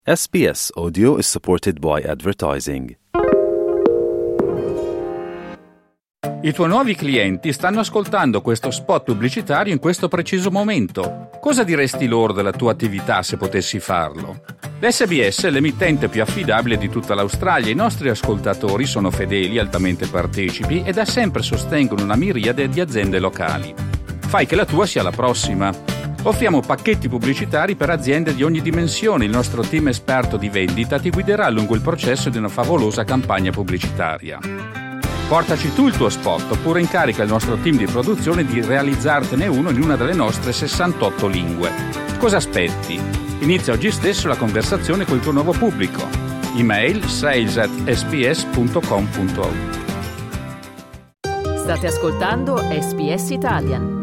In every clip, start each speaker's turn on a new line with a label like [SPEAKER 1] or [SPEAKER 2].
[SPEAKER 1] SBS Audio is supported by advertising.
[SPEAKER 2] I tuoi nuovi clienti stanno ascoltando questo spot pubblicitario in questo preciso momento. Cosa diresti loro della tua attività se potessi farlo? L'SBS è l'emittente più affidabile di tutta l'Australia. I nostri ascoltatori sono fedeli, altamente partecipi e da sempre sostengono una miriade di aziende locali. Fai che la tua sia la prossima. Offriamo pacchetti pubblicitari per aziende di ogni dimensione. Il nostro team esperto di vendita ti guiderà lungo il processo di una favolosa campagna pubblicitaria. Portaci tu il tuo spot oppure incarica il nostro team di produzione di realizzartene uno in una delle nostre 68 lingue. Cosa aspetti? Inizia oggi stesso la conversazione col tuo nuovo pubblico. Email sales@sbs.com.au.
[SPEAKER 3] State ascoltando SBS Italian.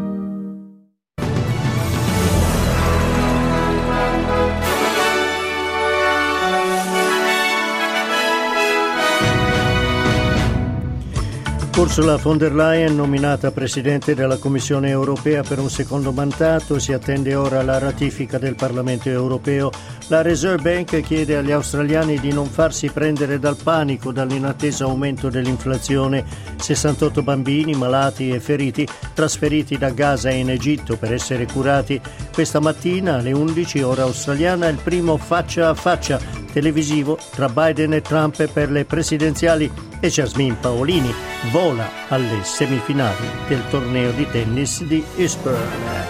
[SPEAKER 4] Ursula von der Leyen, nominata Presidente della Commissione europea per un secondo mandato, si attende ora la ratifica del Parlamento europeo. La Reserve Bank chiede agli australiani di non farsi prendere dal panico dall'inatteso aumento dell'inflazione. 68 bambini malati e feriti trasferiti da Gaza in Egitto per essere curati. Questa mattina alle 11 ora australiana il primo faccia a faccia televisivo tra Biden e Trump per le presidenziali e Jasmine Paolini vola alle semifinali del torneo di tennis di Eastbourne.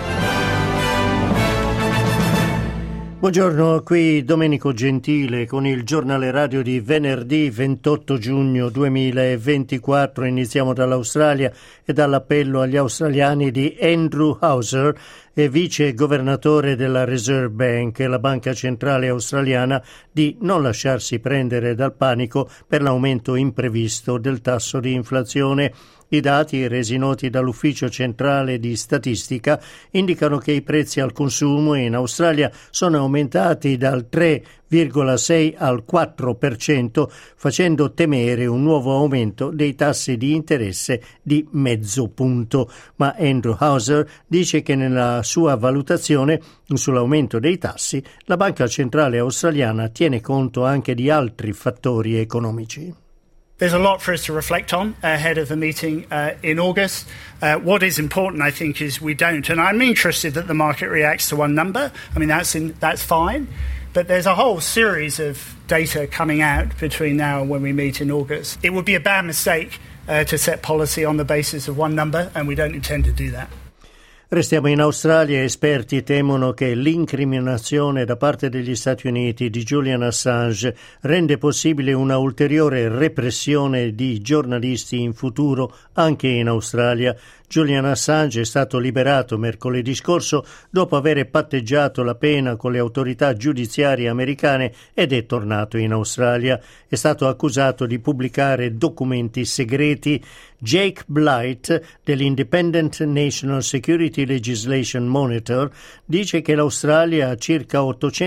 [SPEAKER 4] Buongiorno, qui Domenico Gentile con il giornale radio di venerdì 28 giugno 2024. Iniziamo dall'Australia e dall'appello agli australiani di Andrew Hauser, vice governatore della Reserve Bank, la banca centrale australiana, di non lasciarsi prendere dal panico per l'aumento imprevisto del tasso di inflazione. I dati resi noti dall'Ufficio Centrale di Statistica indicano che i prezzi al consumo in Australia sono aumentati dal 3,6 al 4%, facendo temere un nuovo aumento dei tassi di interesse di mezzo punto. Ma Andrew Hauser dice che nella sua valutazione sull'aumento dei tassi la Banca Centrale Australiana tiene conto anche di altri fattori economici.
[SPEAKER 5] There's a lot for us to reflect on ahead of the meeting in August. What is important, I think, is we don't, and I'm interested that the market reacts to one number. I mean, that's fine, but there's a whole series of data coming out between now and when we meet in August. It would be a bad mistake to set policy on the basis of one number, and we don't intend to do that.
[SPEAKER 4] Restiamo in Australia. Esperti temono che l'incriminazione da parte degli Stati Uniti di Julian Assange rende possibile una ulteriore repressione di giornalisti in futuro anche in Australia. Julian Assange è stato liberato mercoledì scorso dopo aver patteggiato la pena con le autorità giudiziarie americane ed è tornato in Australia. È stato accusato di pubblicare documenti segreti. Jake Blight dell'Independent National Security Legislation Monitor dice che l'Australia ha circa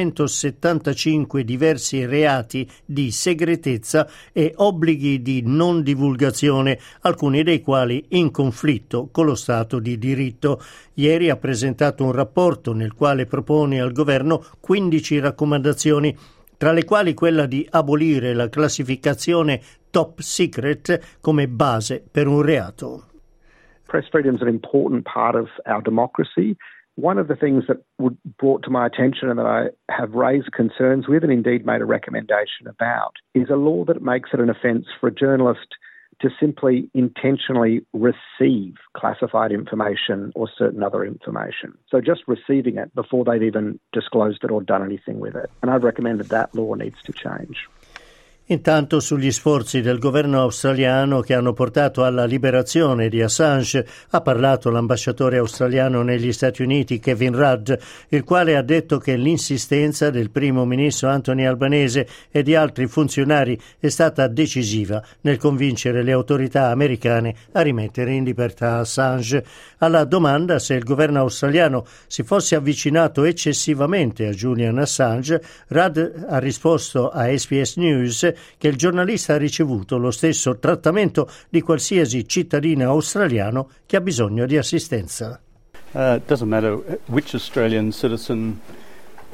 [SPEAKER 4] 875 diversi reati di segretezza e obblighi di non divulgazione, alcuni dei quali in conflitto con lo Stato di diritto. Ieri ha presentato un rapporto nel quale propone al governo 15 raccomandazioni, tra le quali quella di abolire la classificazione top secret come base per un reato.
[SPEAKER 6] Press freedom is an important part of our democracy. One of the things that brought to my attention and that I have raised concerns with and indeed made a recommendation about is a law that makes it an offence for a journalist to simply intentionally receive classified information or certain other information. So just receiving it before they've even disclosed it or done anything with it. And I've recommended that law needs to change.
[SPEAKER 4] Intanto sugli sforzi del governo australiano che hanno portato alla liberazione di Assange ha parlato l'ambasciatore australiano negli Stati Uniti Kevin Rudd, il quale ha detto che l'insistenza del primo ministro Anthony Albanese e di altri funzionari è stata decisiva nel convincere le autorità americane a rimettere in libertà Assange. Alla domanda se il governo australiano si fosse avvicinato eccessivamente a Julian Assange, Rudd ha risposto a SBS News che il giornalista ha ricevuto lo stesso trattamento di qualsiasi cittadino australiano che ha bisogno di assistenza.
[SPEAKER 7] It doesn't matter which Australian citizen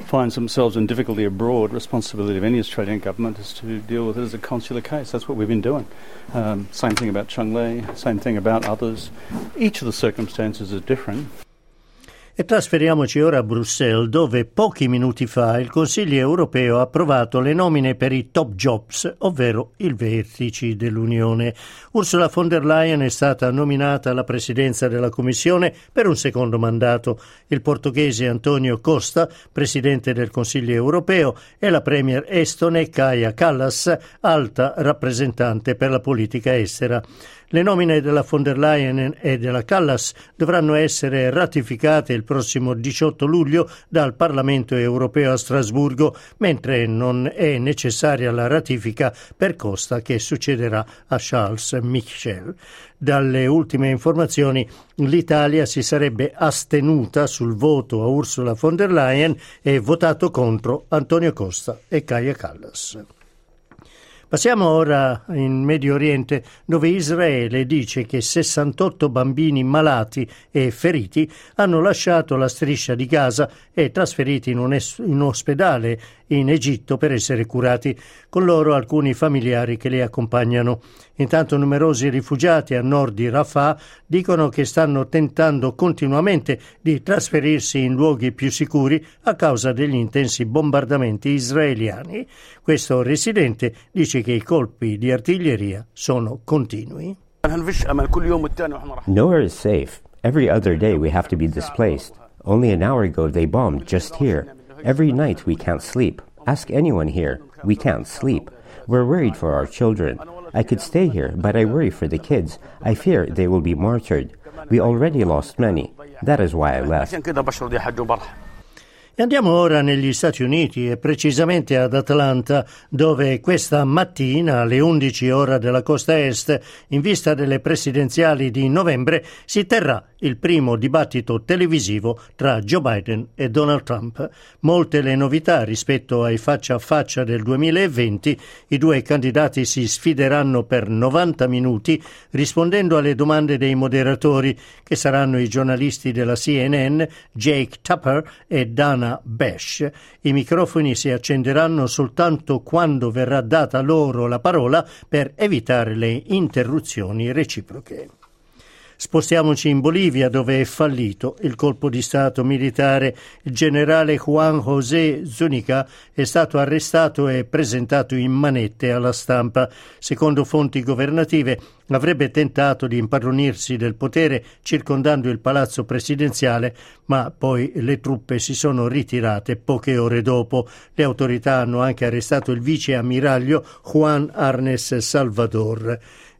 [SPEAKER 7] finds themselves in difficulty abroad, responsibility of any Australian government is to deal with it as a consular case. That's what we've been doing. Same thing about Chonglei, same thing about others. Each of the circumstances is different.
[SPEAKER 4] E trasferiamoci ora a Bruxelles, dove pochi minuti fa il Consiglio europeo ha approvato le nomine per i top jobs, ovvero i vertici dell'Unione. Ursula von der Leyen è stata nominata alla presidenza della Commissione per un secondo mandato. Il portoghese António Costa, presidente del Consiglio europeo, e la premier estone Kaja Kallas, alta rappresentante per la politica estera. Le nomine della von der Leyen e della Kallas dovranno essere ratificate il prossimo 18 luglio dal Parlamento europeo a Strasburgo, mentre non è necessaria la ratifica per Costa, che succederà a Charles Michel. Dalle ultime informazioni, l'Italia si sarebbe astenuta sul voto a Ursula von der Leyen e votato contro António Costa e Kaja Kallas. Passiamo ora in Medio Oriente, dove Israele dice che 68 bambini malati e feriti hanno lasciato la striscia di Gaza e trasferiti in un ospedale in Egitto per essere curati, con loro alcuni familiari che li accompagnano. Intanto numerosi rifugiati a nord di Rafah dicono che stanno tentando continuamente di trasferirsi in luoghi più sicuri a causa degli intensi bombardamenti israeliani. Questo residente dice che i colpi di artiglieria sono continui.
[SPEAKER 8] Nowhere is safe. Every other day we have to be displaced. Only an hour ago they bombed just here. Every night we can't sleep. Ask anyone here. We can't sleep. We're worried for our children. I could stay here, but I worry for the kids. I fear they will be martyred. We already lost many. That is why I left.
[SPEAKER 4] E andiamo ora negli Stati Uniti e precisamente ad Atlanta, dove questa mattina alle 11 ora della costa est, in vista delle presidenziali di novembre, si terrà il primo dibattito televisivo tra Joe Biden e Donald Trump. Molte le novità rispetto ai faccia a faccia del 2020, i due candidati si sfideranno per 90 minuti rispondendo alle domande dei moderatori, che saranno i giornalisti della CNN, Jake Tapper e Dana Bash. I microfoni si accenderanno soltanto quando verrà data loro la parola per evitare le interruzioni reciproche. Spostiamoci in Bolivia, dove è fallito il colpo di stato militare. Il generale Juan José Zúñiga è stato arrestato e presentato in manette alla stampa. Secondo fonti governative, avrebbe tentato di impadronirsi del potere circondando il palazzo presidenziale, ma poi le truppe si sono ritirate poche ore dopo. Le autorità hanno anche arrestato il vice ammiraglio Juan Arnes Salvador.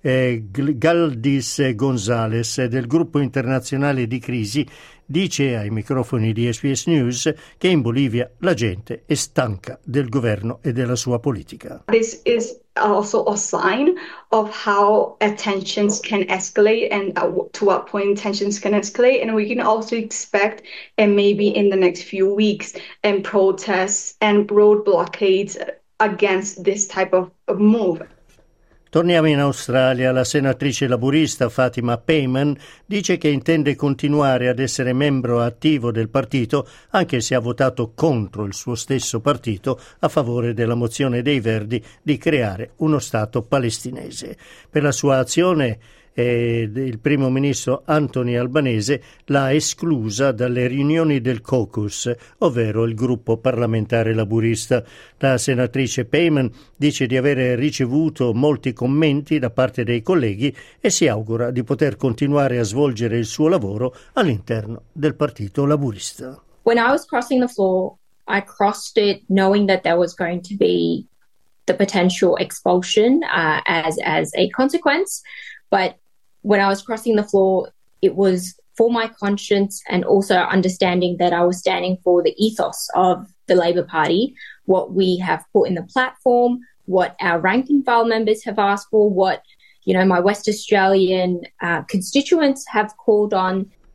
[SPEAKER 4] Galdis González del gruppo internazionale di crisi dice ai microfoni di SBS News che in Bolivia la gente è stanca del governo e della sua politica.
[SPEAKER 9] This is also a sign of how tensions can escalate and to what point tensions can escalate, and we can also expect and maybe in the next few weeks and protests and road blockades against this type of move.
[SPEAKER 4] Torniamo in Australia. La senatrice laburista Fatima Payman dice che intende continuare ad essere membro attivo del partito, anche se ha votato contro il suo stesso partito a favore della mozione dei Verdi di creare uno Stato palestinese. Per la sua azione il primo ministro Anthony Albanese l'ha esclusa dalle riunioni del caucus, ovvero il gruppo parlamentare laburista. La senatrice Payman dice di avere ricevuto molti commenti da parte dei colleghi e si augura di poter continuare a svolgere il suo lavoro all'interno del partito laburista.
[SPEAKER 10] When I was crossing the floor, I crossed it knowing that there was going to be the potential expulsion as a consequence. But when I was crossing the floor, it was for my conscience and also understanding that I was standing for the ethos of the Labor Party, what we have put in the platform, what our rank and file members have asked for, what, my West Australian constituents have called on.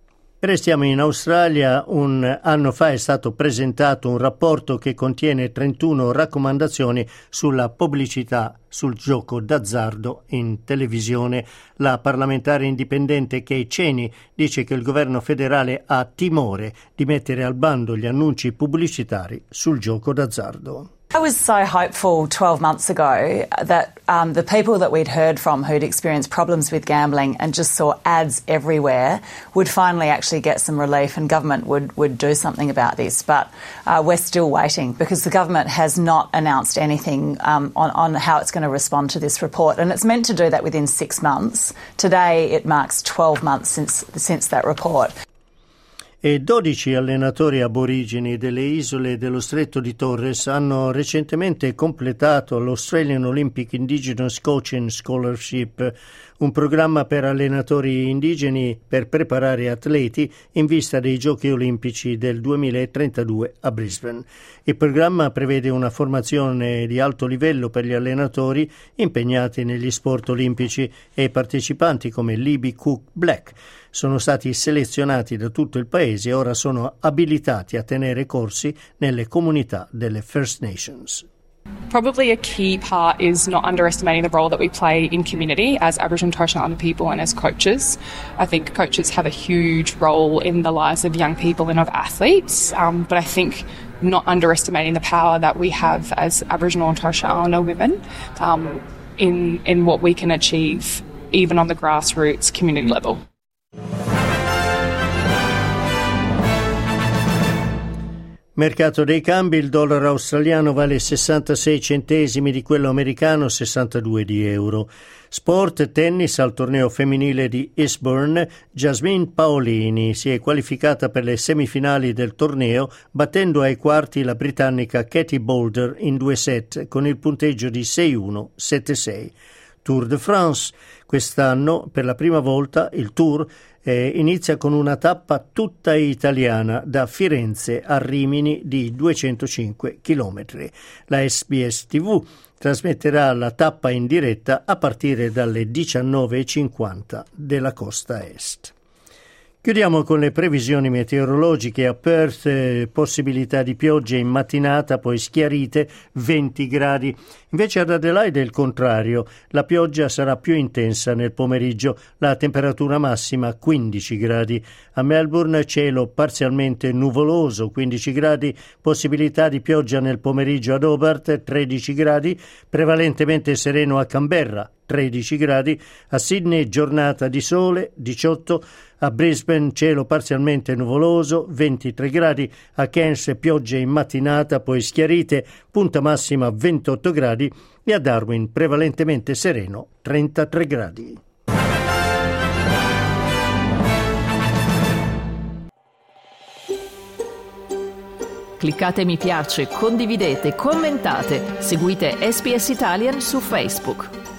[SPEAKER 4] Restiamo in Australia. Un anno fa è stato presentato un rapporto che contiene 31 raccomandazioni sulla pubblicità sul gioco d'azzardo in televisione. La parlamentare indipendente Kay Cheney dice che il governo federale ha timore di mettere al bando gli annunci pubblicitari sul gioco d'azzardo.
[SPEAKER 11] I was so hopeful 12 months ago that the people that we'd heard from who'd experienced problems with gambling and just saw ads everywhere would finally actually get some relief and government would do something about this. But we're still waiting because the government has not announced anything on how it's going to respond to this report. And it's meant to do that within 6 months. Today it marks 12 months since that report.
[SPEAKER 4] E 12 allenatori aborigeni delle isole dello Stretto di Torres hanno recentemente completato l'Australian Olympic Indigenous Coaching Scholarship, un programma per allenatori indigeni per preparare atleti in vista dei Giochi Olimpici del 2032 a Brisbane. Il programma prevede una formazione di alto livello per gli allenatori impegnati negli sport olimpici e i partecipanti come Libby Cook Black sono stati selezionati da tutto il paese e ora sono abilitati a tenere corsi nelle comunità delle First Nations.
[SPEAKER 12] Probably a key part is not underestimating the role that we play in community as Aboriginal and Torres Strait Islander people and as coaches. I think coaches have a huge role in the lives of young people and of athletes, but I think not underestimating the power that we have as Aboriginal and Torres Strait Islander women in what we can achieve even on the grassroots community level.
[SPEAKER 4] Mercato dei cambi, il dollaro australiano vale 66 centesimi di quello americano, 62 di euro. Sport, tennis, al torneo femminile di Eastbourne, Jasmine Paolini si è qualificata per le semifinali del torneo battendo ai quarti la britannica Katie Boulder in 2 set con il punteggio di 6-1, 7-6. Tour de France, quest'anno per la prima volta il Tour inizia con una tappa tutta italiana da Firenze a Rimini di 205 km. La SBS TV trasmetterà la tappa in diretta a partire dalle 19:50 della costa est. Chiudiamo con le previsioni meteorologiche. A Perth possibilità di piogge in mattinata, poi schiarite, 20 gradi. Invece ad Adelaide è il contrario, la pioggia sarà più intensa nel pomeriggio, la temperatura massima 15 gradi. A Melbourne cielo parzialmente nuvoloso, 15 gradi, possibilità di pioggia nel pomeriggio ad Hobart, 13 gradi, prevalentemente sereno a Canberra, 13 gradi, a Sydney giornata di sole, 18, a Brisbane cielo parzialmente nuvoloso, 23 gradi, a Cairns piogge in mattinata, poi schiarite, punta massima 28 gradi e a Darwin prevalentemente sereno, 33 gradi.
[SPEAKER 3] Cliccate mi piace, condividete, commentate, seguite SBS Italian su Facebook.